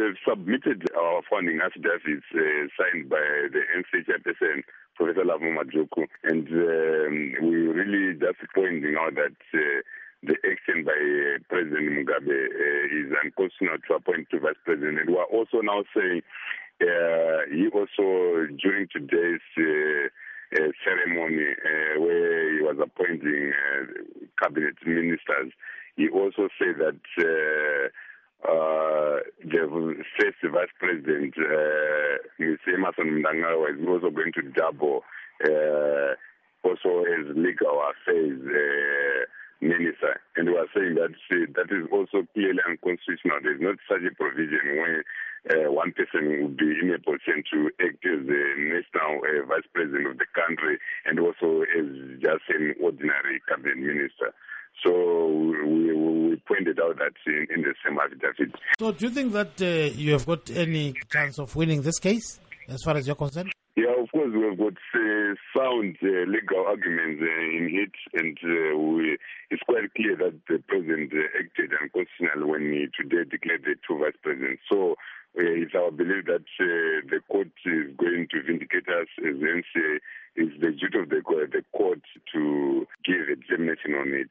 have submitted our founding affidavits signed by the NC chairperson, Professor Lavo Majoku, and we really just pointing out that the action by President Mugabe is unconstitutional to appoint to vice president. And we are also now saying he also, during today's ceremony where he was appointing cabinet ministers, he also said that the first vice president, Emmerson Mnangagwa, is also going to double also as legal affairs minister. And we are saying that that is also clearly unconstitutional. There is not such a provision where one person would be in a position to act as the national vice president of the country and also as just an ordinary cabinet minister. So we pointed out that in the same affidavit. So do you think that you have got any chance of winning this case as far as you're concerned? Yeah, of course, we have got sound legal arguments in it, and it's quite clear that the president acted unconstitutionally when he today declared the two vice presidents. So it's our belief that the court is going to vindicate us, as NCA. It's the duty of the court to give examination on it.